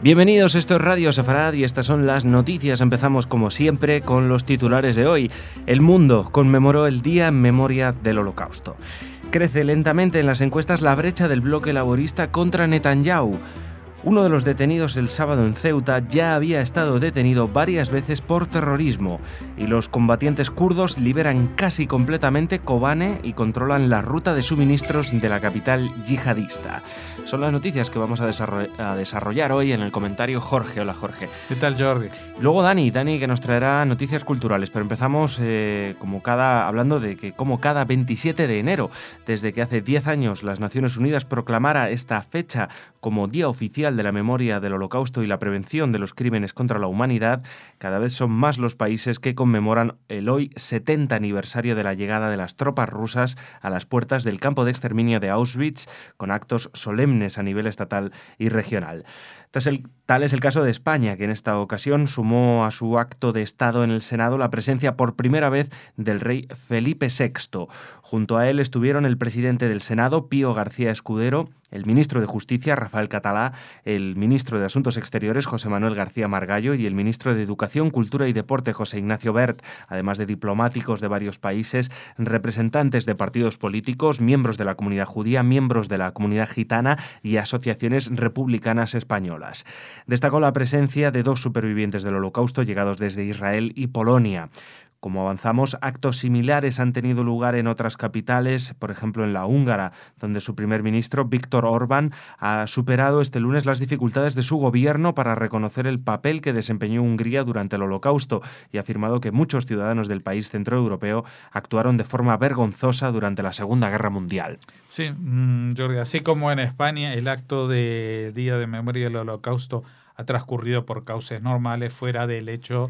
Bienvenidos, esto es Radio Sefarad y estas son las noticias. Empezamos como siempre con los titulares de hoy. El mundo conmemoró el Día en Memoria del Holocausto. Crece lentamente en las encuestas la brecha del bloque laborista contra Netanyahu. Uno de los detenidos el sábado en Ceuta ya había estado detenido varias veces por terrorismo y los combatientes kurdos liberan casi completamente Kobane y controlan la ruta de suministros de la capital yihadista. Son las noticias que vamos a desarrollar hoy en el comentario Jorge. Hola, Jorge. ¿Qué tal, Jordi? Luego Dani que nos traerá noticias culturales, pero empezamos hablando de que como cada 27 de enero, desde que hace 10 años las Naciones Unidas proclamara esta fecha como Día Oficial de la Memoria del Holocausto y la Prevención de los Crímenes contra la Humanidad, cada vez son más los países que conmemoran el hoy 70 aniversario de la llegada de las tropas rusas a las puertas del campo de exterminio de Auschwitz, con actos solemnes a nivel estatal y regional. Tal es el caso de España, que en esta ocasión sumó a su acto de Estado en el Senado la presencia por primera vez del rey Felipe VI. Junto a él estuvieron el presidente del Senado, Pío García Escudero, el ministro de Justicia, Rafael Catalá, el ministro de Asuntos Exteriores, José Manuel García Margallo, y el ministro de Educación, Cultura y Deporte, José Ignacio Wert, además de diplomáticos de varios países, representantes de partidos políticos, miembros de la comunidad judía, miembros de la comunidad gitana y asociaciones republicanas españolas. Destacó la presencia de 2 supervivientes del Holocausto llegados desde Israel y Polonia. Como avanzamos, actos similares han tenido lugar en otras capitales, por ejemplo en la húngara, donde su primer ministro, Viktor Orbán, ha superado este lunes las dificultades de su gobierno para reconocer el papel que desempeñó Hungría durante el Holocausto y ha afirmado que muchos ciudadanos del país centroeuropeo actuaron de forma vergonzosa durante la Segunda Guerra Mundial. Sí, Jordi, así como en España el acto de Día de Memoria del Holocausto ha transcurrido por causas normales, fuera del hecho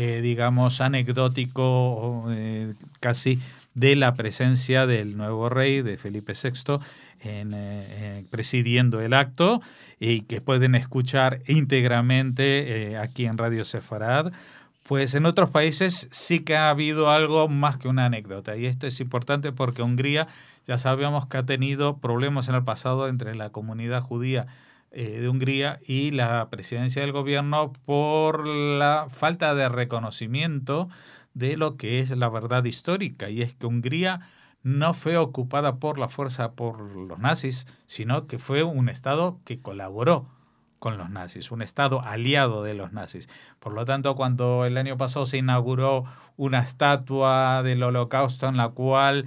anecdótico, casi de la presencia del nuevo rey, de Felipe VI, presidiendo el acto, y que pueden escuchar íntegramente aquí en Radio Sefarad. Pues en otros países sí que ha habido algo más que una anécdota, y esto es importante porque Hungría ya sabíamos que ha tenido problemas en el pasado entre la comunidad judía de Hungría y la presidencia del gobierno por la falta de reconocimiento de lo que es la verdad histórica, y es que Hungría no fue ocupada por la fuerza por los nazis, sino que fue un estado que colaboró con los nazis, un estado aliado de los nazis. Por lo tanto, cuando el año pasado se inauguró una estatua del Holocausto en la cual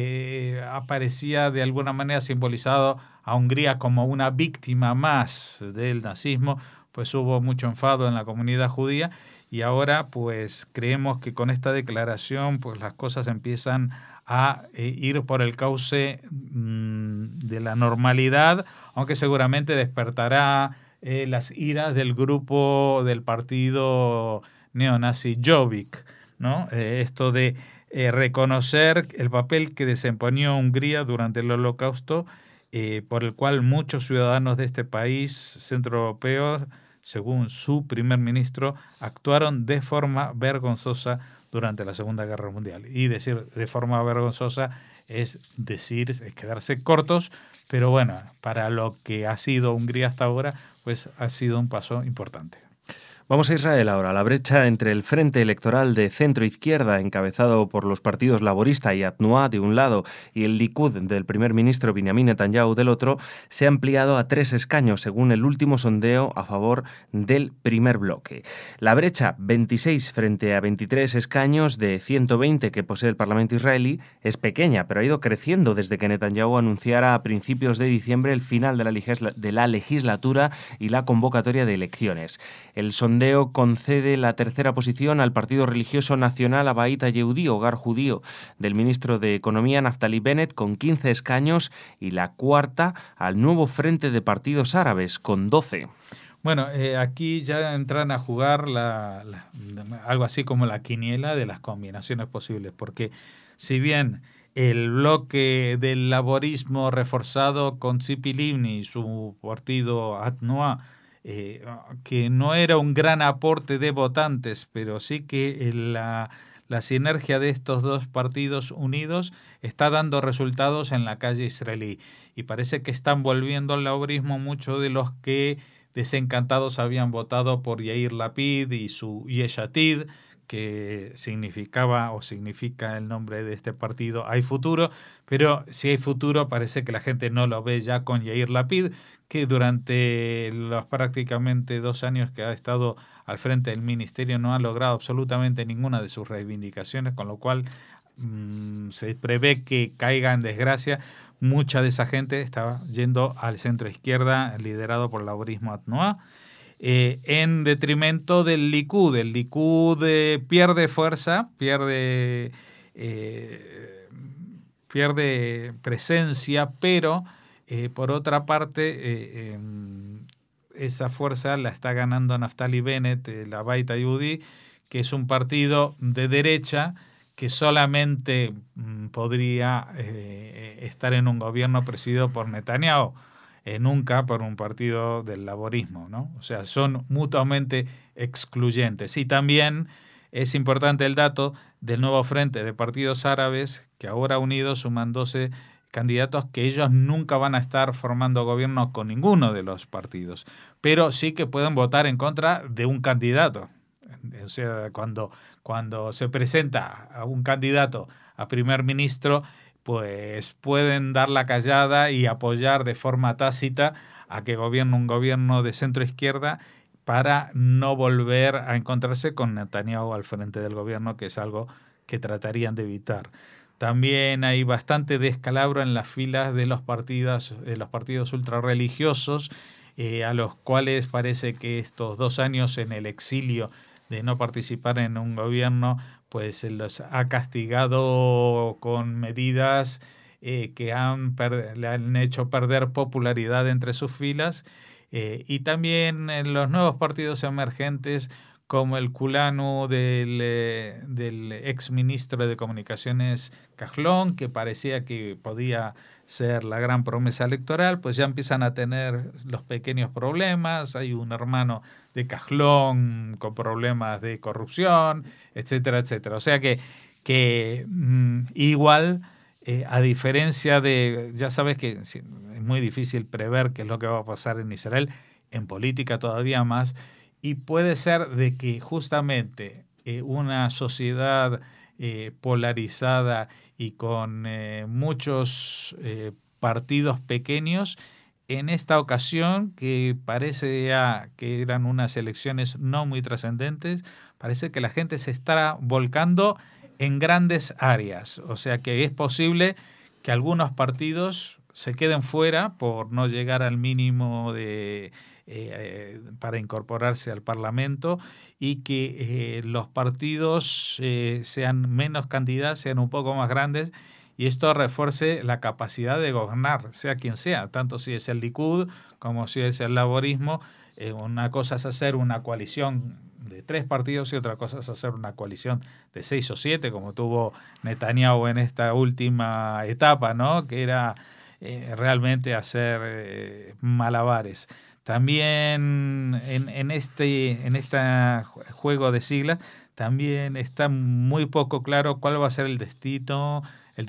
aparecía de alguna manera simbolizado a Hungría como una víctima más del nazismo, pues hubo mucho enfado en la comunidad judía, y ahora pues creemos que con esta declaración pues las cosas empiezan a ir por el cauce de la normalidad, aunque seguramente despertará las iras del grupo del partido neonazi Jobbik, ¿no? Esto de reconocer el papel que desempeñó Hungría durante el Holocausto, por el cual muchos ciudadanos de este país centroeuropeo, según su primer ministro, actuaron de forma vergonzosa durante la Segunda Guerra Mundial. Y decir de forma vergonzosa es quedarse cortos, pero bueno, para lo que ha sido Hungría hasta ahora, pues ha sido un paso importante. Vamos a Israel ahora. La brecha entre el Frente Electoral de centro-izquierda, encabezado por los partidos laborista y Atnuá de un lado y el Likud del primer ministro Benjamin Netanyahu del otro, se ha ampliado a 3 escaños, según el último sondeo a favor del primer bloque. La brecha, 26 frente a 23 escaños de 120 que posee el Parlamento israelí, es pequeña, pero ha ido creciendo desde que Netanyahu anunciara a principios de diciembre el final de la legislatura y la convocatoria de elecciones. El sondeo concede la tercera posición al partido religioso nacional Abait Yehudí, Hogar Judío, del ministro de Economía Naftali Bennett, con 15 escaños, y la cuarta al nuevo Frente de Partidos Árabes, con 12. Bueno, aquí ya entran a jugar algo así como la quiniela de las combinaciones posibles, porque si bien el bloque del laborismo reforzado con Tzipi Livni y su partido Atnuá, que no era un gran aporte de votantes, pero sí que la sinergia de estos dos partidos unidos está dando resultados en la calle israelí, y parece que están volviendo al laborismo muchos de los que desencantados habían votado por Yair Lapid y su Yesh Atid, que significaba o significa el nombre de este partido Hay Futuro, pero si hay futuro parece que la gente no lo ve ya con Yair Lapid, que durante los prácticamente 2 años que ha estado al frente del ministerio no ha logrado absolutamente ninguna de sus reivindicaciones, con lo cual se prevé que caiga en desgracia. Mucha de esa gente estaba yendo al centro izquierda liderado por Laborismo Atnoa, en detrimento del Likud. El Likud pierde fuerza, pierde presencia, pero por otra parte esa fuerza la está ganando Naftali Bennett, la Beit Yehudi, que es un partido de derecha que solamente podría estar en un gobierno presidido por Netanyahu, nunca por un partido del laborismo, ¿no? O sea, son mutuamente excluyentes. Y también es importante el dato del nuevo frente de partidos árabes, que ahora unidos suman 12 candidatos, que ellos nunca van a estar formando gobierno con ninguno de los partidos, pero sí que pueden votar en contra de un candidato. O sea, cuando se presenta a un candidato a primer ministro, pues pueden dar la callada y apoyar de forma tácita a que gobierne un gobierno de centro izquierda para no volver a encontrarse con Netanyahu al frente del gobierno, que es algo que tratarían de evitar. También hay bastante descalabro en las filas de los partidos ultrarreligiosos, a los cuales parece que estos 2 años en el exilio de no participar en un gobierno, pues se los ha castigado con medidas que le han hecho perder popularidad entre sus filas, y también en los nuevos partidos emergentes, como el Kulanu del ex ministro de Comunicaciones Kahlon, que parecía que podía ser la gran promesa electoral, pues ya empiezan a tener los pequeños problemas. Hay un hermano de Kahlon con problemas de corrupción, etcétera, etcétera. O sea que igual, a diferencia de, ya sabes que es muy difícil prever qué es lo que va a pasar en Israel, en política todavía más, y puede ser de que justamente una sociedad polarizada y con muchos partidos pequeños, en esta ocasión, que parece ya que eran unas elecciones no muy trascendentes, parece que la gente se está volcando en grandes áreas. O sea que es posible que algunos partidos se queden fuera por no llegar al mínimo para incorporarse al Parlamento, y que los partidos sean menos candidatos, sean un poco más grandes, y esto refuerce la capacidad de gobernar, sea quien sea, tanto si es el Likud como si es el laborismo. Una cosa es hacer una coalición de 3 partidos y otra cosa es hacer una coalición de 6 o 7, como tuvo Netanyahu en esta última etapa, ¿no? Que era realmente hacer malabares. También en este juego de siglas también está muy poco claro cuál va a ser el destino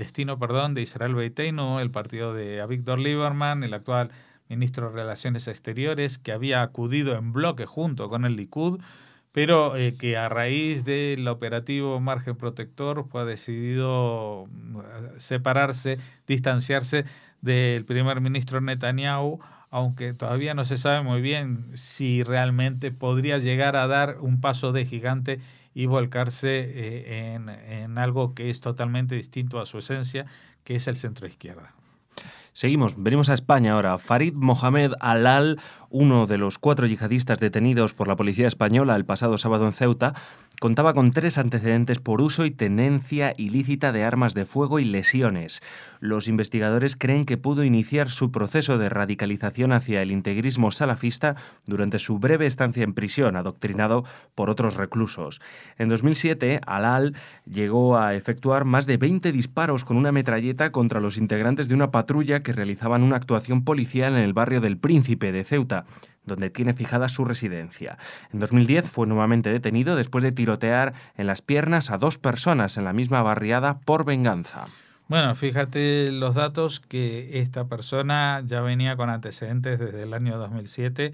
de Israel Beiteinu, el partido de Avigdor Lieberman, el actual ministro de Relaciones Exteriores, que había acudido en bloque junto con el Likud, pero que a raíz del operativo Margen Protector ha decidido separarse, distanciarse del primer ministro Netanyahu, aunque todavía no se sabe muy bien si realmente podría llegar a dar un paso de gigante y volcarse en algo que es totalmente distinto a su esencia, que es el centro izquierda. Seguimos, venimos a España ahora. Farid Mohamed Alal, uno de los 4 yihadistas detenidos por la policía española el pasado sábado en Ceuta, contaba con 3 antecedentes por uso y tenencia ilícita de armas de fuego y lesiones. Los investigadores creen que pudo iniciar su proceso de radicalización hacia el integrismo salafista durante su breve estancia en prisión, adoctrinado por otros reclusos. En 2007, Alal llegó a efectuar más de 20 disparos con una metralleta contra los integrantes de una patrulla que realizaban una actuación policial en el barrio del Príncipe de Ceuta, donde tiene fijada su residencia. En 2010 fue nuevamente detenido después de tirotear en las piernas a 2 personas en la misma barriada por venganza. Bueno, fíjate los datos, que esta persona ya venía con antecedentes desde el año 2007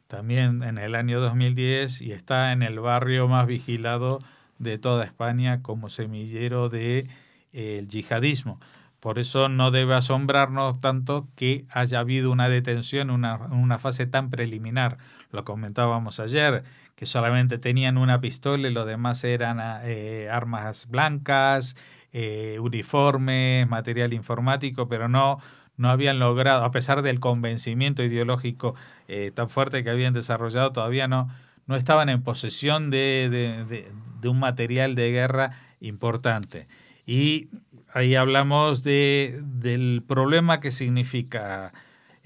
también en el año 2010 y está en el barrio más vigilado de toda España como semillero de el yihadismo. Por eso no debe asombrarnos tanto que haya habido una detención en una fase tan preliminar. Lo comentábamos ayer, que solamente tenían una pistola y lo demás eran armas blancas, uniformes, material informático, pero no habían logrado, a pesar del convencimiento ideológico tan fuerte que habían desarrollado, todavía no estaban en posesión de un material de guerra importante. Y ahí hablamos del problema que significa.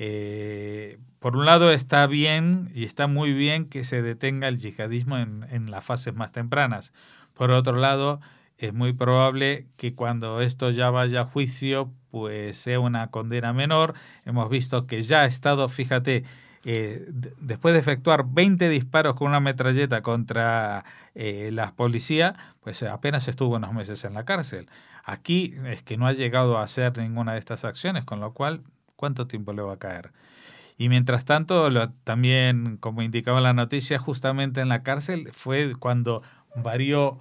Por un lado está bien y está muy bien que se detenga el yihadismo en las fases más tempranas. Por otro lado, es muy probable que cuando esto ya vaya a juicio, pues sea una condena menor. Hemos visto que ya ha estado, fíjate, después de efectuar 20 disparos con una metralleta contra la policía, pues apenas estuvo unos meses en la cárcel. Aquí es que no ha llegado a hacer ninguna de estas acciones, con lo cual, ¿cuánto tiempo le va a caer? Y mientras tanto, también, como indicaba la noticia, justamente en la cárcel fue cuando varió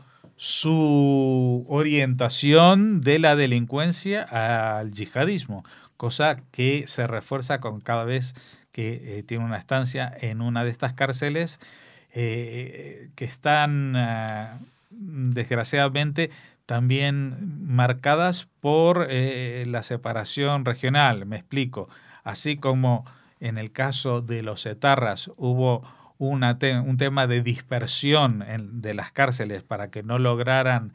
su orientación de la delincuencia al yihadismo, cosa que se refuerza con cada vez que tiene una estancia en una de estas cárceles que están desgraciadamente también marcadas por la separación regional. Me explico. Así como en el caso de los etarras hubo un tema de dispersión de las cárceles para que no lograran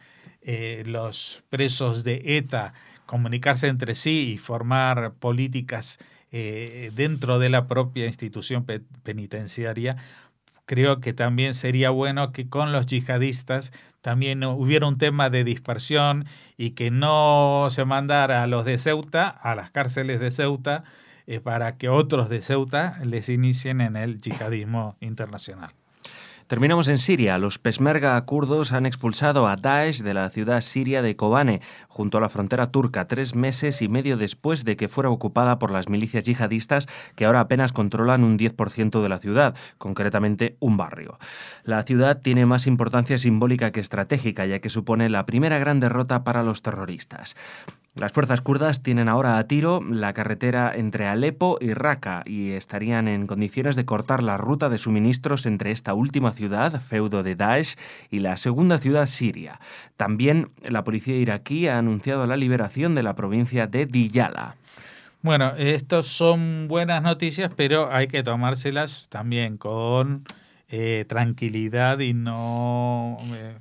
los presos de ETA comunicarse entre sí y formar políticas dentro de la propia institución penitenciaria. Creo que también sería bueno que con los yihadistas también hubiera un tema de dispersión y que no se mandara a los de Ceuta, a las cárceles de Ceuta, para que otros de Ceuta les inicien en el yihadismo internacional. Terminamos en Siria. Los peshmerga kurdos han expulsado a Daesh de la ciudad siria de Kobane, junto a la frontera turca, 3 meses y medio después de que fuera ocupada por las milicias yihadistas que ahora apenas controlan un 10% de la ciudad, concretamente un barrio. La ciudad tiene más importancia simbólica que estratégica, ya que supone la primera gran derrota para los terroristas. Las fuerzas kurdas tienen ahora a tiro la carretera entre Alepo y Raqqa y estarían en condiciones de cortar la ruta de suministros entre esta última ciudad, feudo de Daesh, y la segunda ciudad siria. También la policía iraquí ha anunciado la liberación de la provincia de Diyala. Bueno, estos son buenas noticias, pero hay que tomárselas también con tranquilidad y no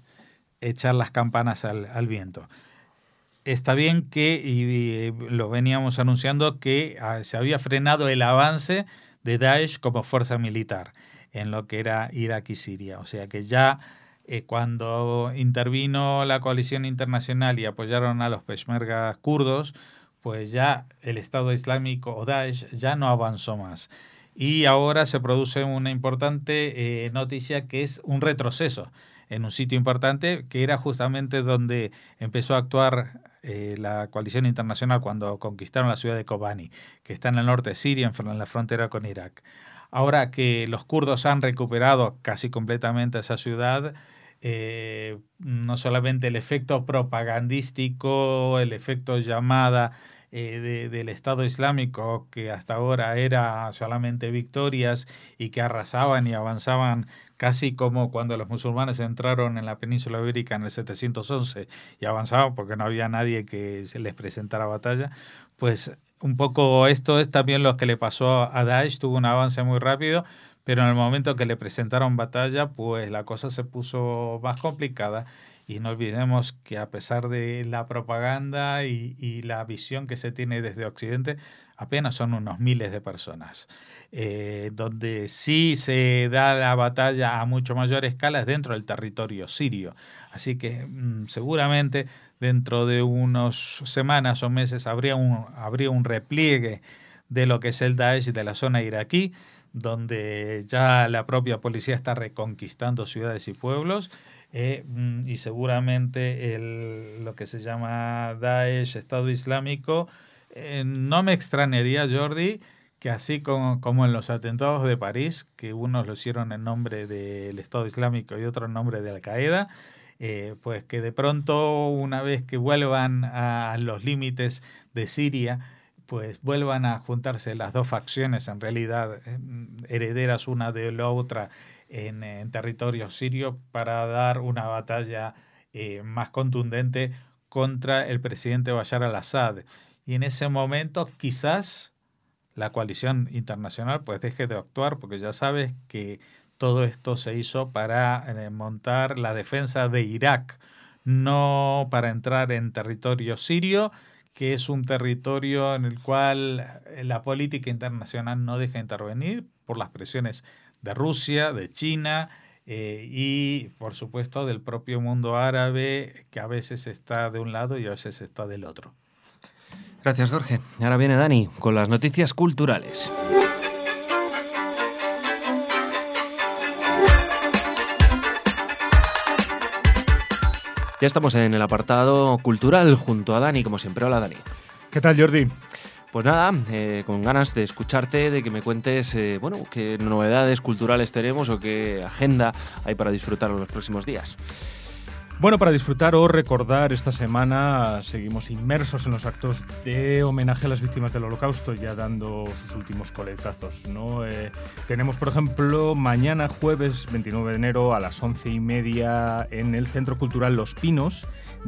echar las campanas al viento. Está bien que, y lo veníamos anunciando, que se había frenado el avance de Daesh como fuerza militar en lo que era Irak y Siria. O sea que ya cuando intervino la coalición internacional y apoyaron a los peshmerga kurdos, pues ya el Estado Islámico o Daesh ya no avanzó más. Y ahora se produce una importante noticia que es un retroceso en un sitio importante que era justamente donde empezó a actuar la coalición internacional cuando conquistaron la ciudad de Kobani, que está en el norte de Siria, en la frontera con Irak. Ahora que los kurdos han recuperado casi completamente esa ciudad, no solamente el efecto propagandístico, el efecto llamada del Estado Islámico, que hasta ahora era solamente victorias y que arrasaban y avanzaban casi como cuando los musulmanes entraron en la península ibérica en el 711 y avanzaban porque no había nadie que se les presentara batalla, pues un poco esto es también lo que le pasó a Daesh, tuvo un avance muy rápido, pero en el momento que le presentaron batalla, pues la cosa se puso más complicada. Y no olvidemos que a pesar de la propaganda y la visión que se tiene desde Occidente, apenas son unos miles de personas. Donde sí se da la batalla a mucho mayor escala es dentro del territorio sirio. Así que seguramente dentro de unas semanas o meses habría un repliegue de lo que es el Daesh de la zona iraquí, donde ya la propia policía está reconquistando ciudades y pueblos. Y seguramente lo que se llama Daesh, Estado Islámico, no me extrañaría, Jordi, que así como en los atentados de París, que unos lo hicieron en nombre del Estado Islámico y otro en nombre de Al-Qaeda, pues que de pronto, una vez que vuelvan a los límites de Siria, pues vuelvan a juntarse las dos facciones, en realidad herederas una de la otra en territorio sirio, para dar una batalla más contundente contra el presidente Bashar al-Assad. Y en ese momento quizás la coalición internacional pues deje de actuar, porque ya sabes que todo esto se hizo para montar la defensa de Irak, no para entrar en territorio sirio, que es un territorio en el cual la política internacional no deja intervenir por las presiones de Rusia, de China y por supuesto del propio mundo árabe, que a veces está de un lado y a veces está del otro. Gracias, Jorge. Ahora viene Dani con las noticias culturales. Ya estamos en el apartado cultural junto a Dani, como siempre. Hola, Dani. ¿Qué tal, Jordi? Pues nada, con ganas de escucharte, de que me cuentes, qué novedades culturales tenemos o qué agenda hay para disfrutar en los próximos días. Bueno, para disfrutar o recordar, esta semana seguimos inmersos en los actos de homenaje a las víctimas del Holocausto, ya dando sus últimos coletazos, ¿no? Tenemos, por ejemplo, mañana jueves 29 de enero a las 11:30 en el Centro Cultural Los Pinos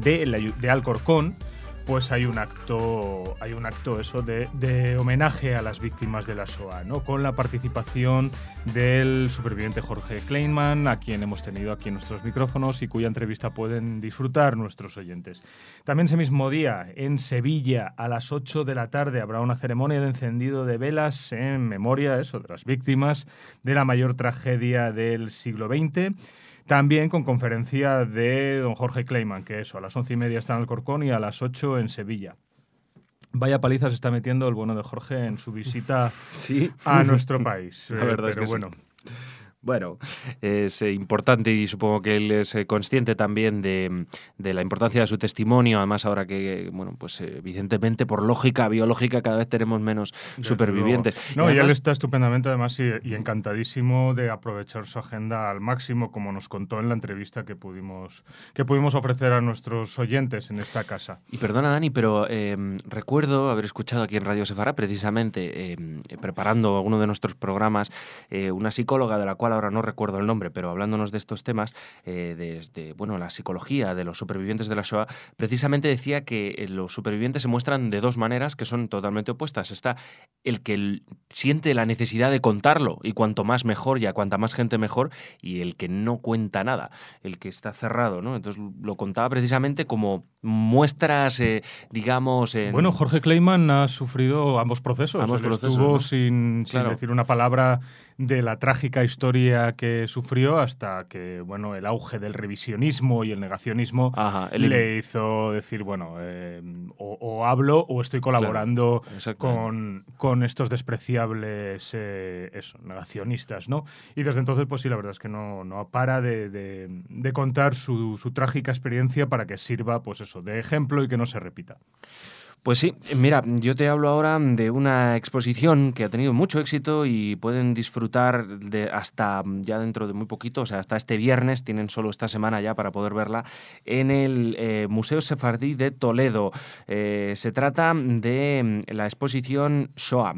de Alcorcón. Pues hay un acto eso de homenaje a las víctimas de la Shoah, ¿no? Con la participación del superviviente Jorge Kleinman, a quien hemos tenido aquí en nuestros micrófonos y cuya entrevista pueden disfrutar nuestros oyentes. También ese mismo día, en Sevilla, a las 8 de la tarde, habrá una ceremonia de encendido de velas en memoria de las víctimas de la mayor tragedia del siglo XX. También con conferencia de don Jorge Kleinman, que a las 11:30 está en Alcorcón y a las 8 en Sevilla. Vaya paliza se está metiendo el bueno de Jorge en su visita a nuestro país. La verdad es que bueno. sí. Bueno, es importante y supongo que él es consciente también de la importancia de su testimonio. Además, ahora que, pues evidentemente, por lógica biológica, cada vez tenemos menos supervivientes. No, y él está estupendamente, además, y encantadísimo de aprovechar su agenda al máximo, como nos contó en la entrevista que pudimos ofrecer a nuestros oyentes en esta casa. Y perdona, Dani, pero recuerdo haber escuchado aquí en Radio Sefarad, precisamente, preparando alguno de nuestros programas, una psicóloga de la cual ahora no recuerdo el nombre, pero hablándonos de estos temas, desde la psicología de los supervivientes de la Shoah, precisamente decía que los supervivientes se muestran de dos maneras que son totalmente opuestas. Está el que siente la necesidad de contarlo, y cuanto más mejor, y a cuanta más gente mejor, y el que no cuenta nada, el que está cerrado, ¿no? Entonces lo contaba precisamente como muestras, digamos... Bueno, Jorge Kleinman ha sufrido ambos procesos. Estuvo, ¿no?, sin decir una palabra de la trágica historia que sufrió, hasta que, el auge del revisionismo y el negacionismo le hizo decir, o hablo o estoy colaborando con estos despreciables negacionistas, ¿no? Y desde entonces, pues sí, la verdad es que no para de contar su trágica experiencia para que sirva, de ejemplo y que no se repita. Pues sí, mira, yo te hablo ahora de una exposición que ha tenido mucho éxito y pueden disfrutar de hasta ya dentro de muy poquito, o sea, hasta este viernes, tienen solo esta semana ya para poder verla, en el Museo Sefardí de Toledo. Se trata de la exposición Shoah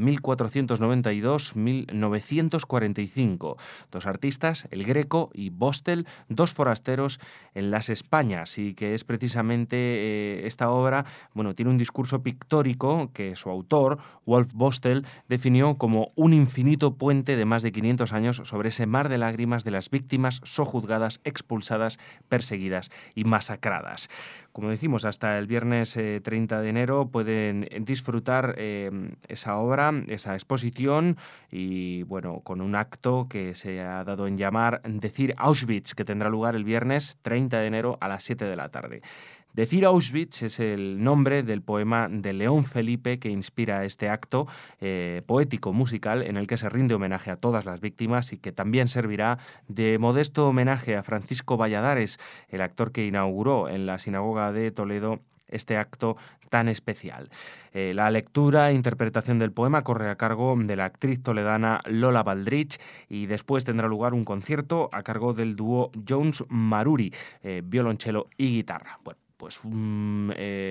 1492-1945. Dos artistas, El Greco y Bostel, dos forasteros en las Españas, y que es precisamente esta obra, tiene un discurso pictórico que su autor, Wolf Bostel, definió como un infinito puente de más de 500 años sobre ese mar de lágrimas de las víctimas sojuzgadas, expulsadas, perseguidas y masacradas. Como decimos, hasta el viernes 30 de enero pueden disfrutar esa obra, esa exposición, y con un acto que se ha dado en llamar Decir Auschwitz, que tendrá lugar el viernes 30 de enero a las 7 de la tarde. Decir Auschwitz es el nombre del poema de León Felipe que inspira este acto poético musical en el que se rinde homenaje a todas las víctimas, y que también servirá de modesto homenaje a Francisco Valladares, el actor que inauguró en la sinagoga de Toledo este acto tan especial. La lectura e interpretación del poema corre a cargo de la actriz toledana Lola Baldrich y después tendrá lugar un concierto a cargo del dúo Jones Maruri, violonchelo y guitarra. Bueno, pues una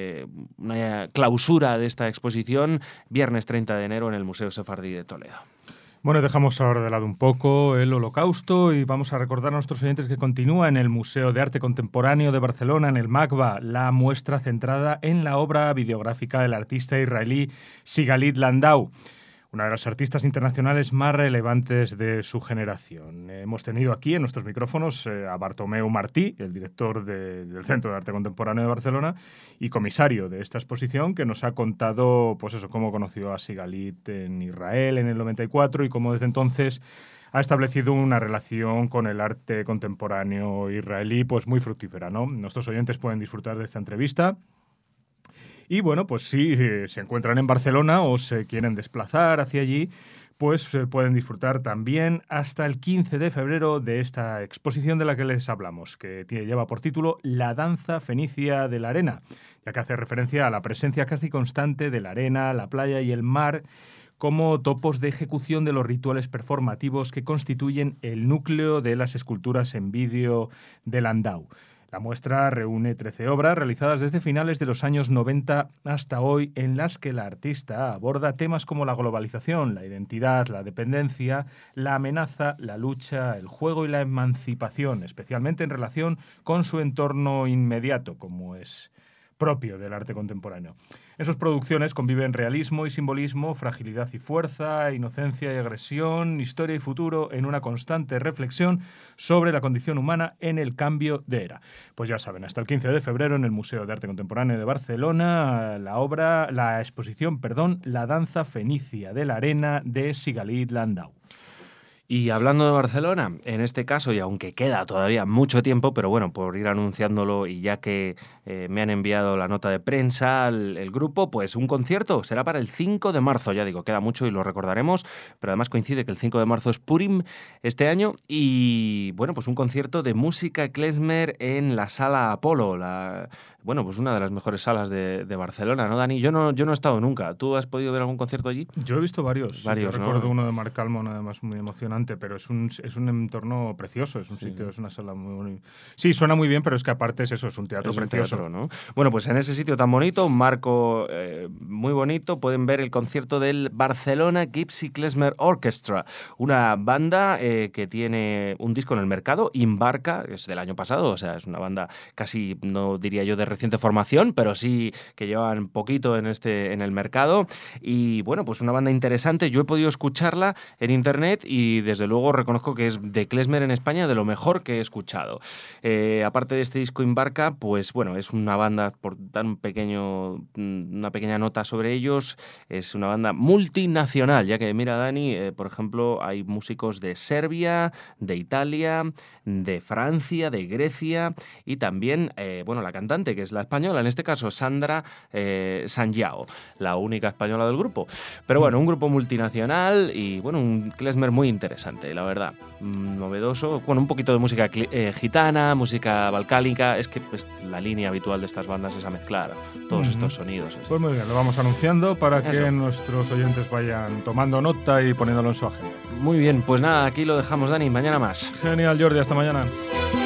clausura de esta exposición viernes 30 de enero en el Museo Sefardí de Toledo. Bueno, dejamos ahora de lado un poco el Holocausto y vamos a recordar a nuestros oyentes que continúa en el Museo de Arte Contemporáneo de Barcelona, en el MACBA, la muestra centrada en la obra videográfica del artista israelí Sigalit Landau, una de las artistas internacionales más relevantes de su generación. Hemos tenido aquí en nuestros micrófonos a Bartomeu Martí, el director del Centro de Arte Contemporáneo de Barcelona y comisario de esta exposición, que nos ha contado pues eso, cómo conoció a Sigalit en Israel en el 94 y cómo desde entonces ha establecido una relación con el arte contemporáneo israelí pues muy fructífera, ¿no? Nuestros oyentes pueden disfrutar de esta entrevista. Y bueno, pues si se encuentran en Barcelona o se quieren desplazar hacia allí, pues pueden disfrutar también hasta el 15 de febrero de esta exposición de la que les hablamos, que lleva por título La danza fenicia de la arena, ya que hace referencia a la presencia casi constante de la arena, la playa y el mar como topos de ejecución de los rituales performativos que constituyen el núcleo de las esculturas en vídeo de Landau. La muestra reúne 13 obras realizadas desde finales de los años 90 hasta hoy, en las que la artista aborda temas como la globalización, la identidad, la dependencia, la amenaza, la lucha, el juego y la emancipación, especialmente en relación con su entorno inmediato, como es propio del arte contemporáneo. En sus producciones conviven realismo y simbolismo, fragilidad y fuerza, inocencia y agresión, historia y futuro, en una constante reflexión sobre la condición humana en el cambio de era. Pues ya saben, hasta el 15 de febrero en el Museo de Arte Contemporáneo de Barcelona, la exposición, La danza fenicia de la arena de Sigalit Landau. Y hablando de Barcelona, en este caso, y aunque queda todavía mucho tiempo, pero bueno, por ir anunciándolo y ya que me han enviado la nota de prensa el grupo, pues un concierto será para el 5 de marzo, ya digo, queda mucho y lo recordaremos, pero además coincide que el 5 de marzo es Purim este año y bueno, pues un concierto de música klezmer en la Sala Apolo, pues una de las mejores salas de Barcelona, ¿no, Dani? Yo no he estado nunca. ¿Tú has podido ver algún concierto allí? Yo he visto varios. Yo recuerdo uno de Marc Almond, además muy emocionante, pero es un entorno precioso, es un sitio, es una sala muy bonita. Sí, suena muy bien, pero es que aparte es un teatro precioso. Teatro, ¿no? Bueno, pues en ese sitio tan bonito, un marco muy bonito, pueden ver el concierto del Barcelona Gypsy Klezmer Orchestra, una banda que tiene un disco en el mercado, Imbarca, que es del año pasado, o sea, es una banda casi, no diría yo de reciente formación, pero sí que llevan poquito en el mercado y bueno, pues una banda interesante. Yo he podido escucharla en internet y desde luego reconozco que es de klezmer en España de lo mejor que he escuchado. Aparte de este disco Imbarca, pues bueno, es una banda, por dar una pequeña nota sobre ellos, es una banda multinacional, ya que mira Dani, por ejemplo, hay músicos de Serbia, de Italia, de Francia, de Grecia y también, la cantante, que es la española, en este caso Sandra Sanjao, la única española del grupo. Pero bueno, un grupo multinacional y bueno, un klezmer muy interesante, la verdad. Novedoso, bueno, un poquito de música gitana, música balcánica, es que pues, la línea habitual de estas bandas es a mezclar todos estos sonidos. Pues muy bien, lo vamos anunciando para que nuestros oyentes vayan tomando nota y poniéndolo en su agenda. Muy bien, pues nada, aquí lo dejamos, Dani, mañana más. Genial, Jordi, hasta mañana.